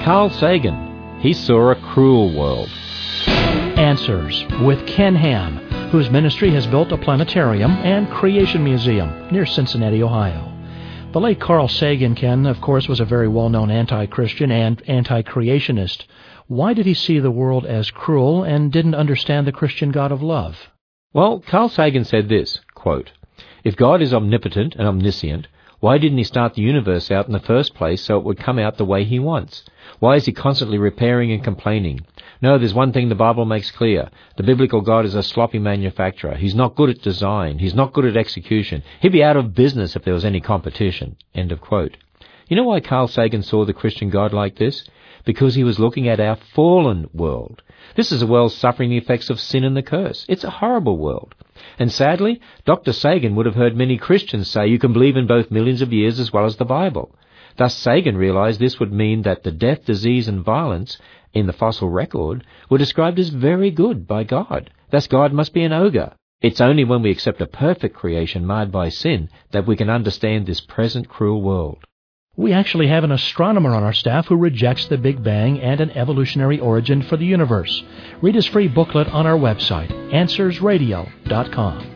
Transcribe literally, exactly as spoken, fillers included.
Carl Sagan, he saw a cruel world. Answers with Ken Ham, whose ministry has built a planetarium and creation museum near Cincinnati, Ohio. The late Carl Sagan, Ken, of course, was a very well-known anti-Christian and anti-creationist. Why did he see the world as cruel and didn't understand the Christian God of love? Well, Carl Sagan said this, quote, "If God is omnipotent and omniscient, why didn't he start the universe out in the first place so it would come out the way he wants? Why is he constantly repairing and complaining? No, there's one thing the Bible makes clear. The biblical God is a sloppy manufacturer. He's not good at design. He's not good at execution. He'd be out of business if there was any competition." End of quote. You know why Carl Sagan saw the Christian God like this? Because he was looking at our fallen world. This is a world suffering the effects of sin and the curse. It's a horrible world. And sadly, Doctor Sagan would have heard many Christians say you can believe in both millions of years as well as the Bible. Thus Sagan realized this would mean that the death, disease and violence in the fossil record were described as very good by God. Thus God must be an ogre. It's only when we accept a perfect creation marred by sin that we can understand this present cruel world. We actually have an astronomer on our staff who rejects the Big Bang and an evolutionary origin for the universe. Read his free booklet on our website, answers radio dot com.